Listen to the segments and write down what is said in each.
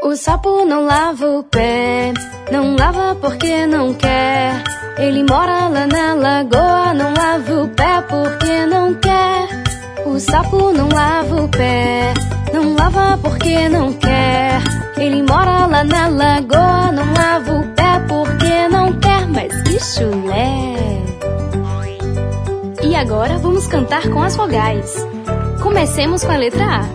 O sapo não lava o pé, não lava porque não quer. Ele mora lá na lagoa, não lava o pé porque não quer. O sapo não lava o pé, não lava porque não quer. Ele mora lá na lagoa, não lava o pé porque não quer. Mas que chulé! E agora vamos cantar com as vogais. Comecemos com a letra A.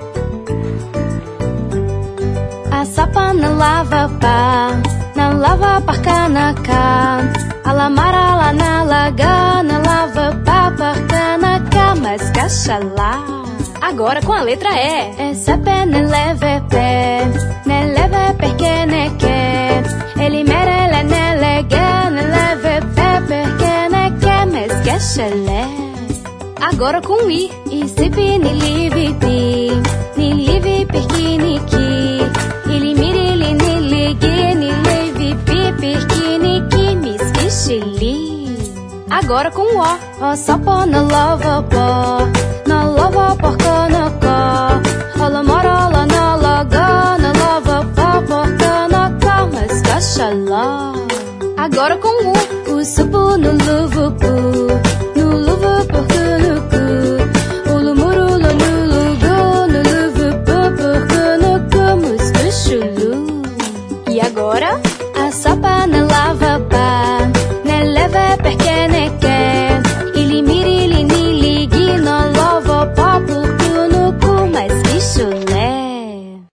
A sapa na lava pá, na lava parca na cá. A lamara lá na laga, na lava pá parca na cá. Mas caxalá. Agora com a letra E. Essa pé ne leve pé, ne leve perché ne quer. Ele merele ne lega, ne leve pé perché ne quer. Mas caxalé. Agora com I. I sipi ni livi pi, ni livi perchi ni ki. Ili mirili ni ligi, ni livi pi perchi ni ki. Mis kishili. Agora com O. O sapo na lava pó, na lava porca na cá. Ola morola na laga, na lava pó porca na cá. Mas caxalá. Agora com U. O supo no luvo pu, no luvo porca no cu. O lumurulo no lugo, no luvo pu porca no cu. Mas caxulu. E agora? A sapa na lava pá,